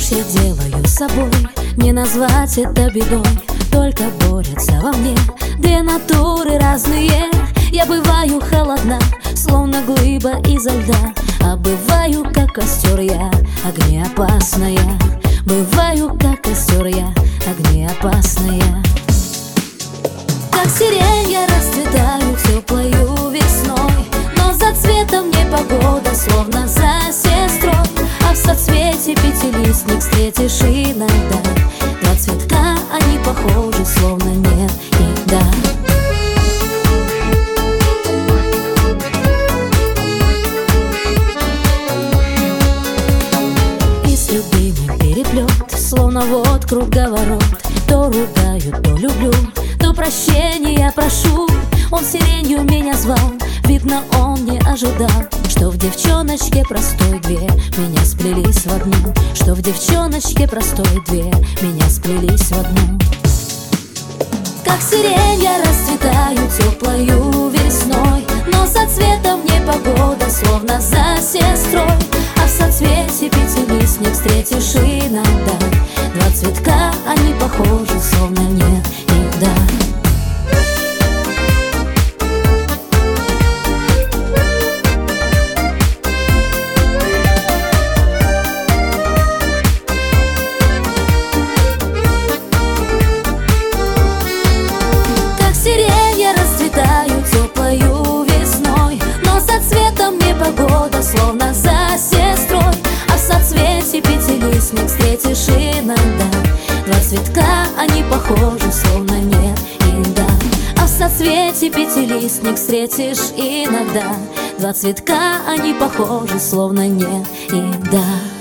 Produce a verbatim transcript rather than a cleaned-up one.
все делаю с собой, не назвать это бедой. Только борются во мне две натуры разные. Я бываю холодна, словно глыба изо льда, а бываю, как костер я, огнеопасная. Бываю, как костер я, огнеопасная. Как сирень я расцветаю теплою весной, но за цветом непогода, словно за сестрой. А в соцветии пятилистник встретишь иногда. Два цветка, они похожи, словно нет и да. И с любимым переплет, словно вот круговорот. То ругаю, то люблю, то прощения прошу. Он сиренью меня звал, видно, он не ожидал, что в девчоночке простой две меня сплелись в одну. Что в девчоночке простой две меня сплелись в одну. Как сирень я расцветаю теплою весной, но за цветом непогода, словно за сестрой. А в соцветии пятилистник встретишь иногда. Два цветка, они похожи, словно нет и да. Погода, словно за сестрой, а в соцветии пятилистник встретишь иногда. Два цветка, они похожи, словно нет и да. А в соцветии пятилистник встретишь иногда. Два цветка, они похожи, словно нет и да.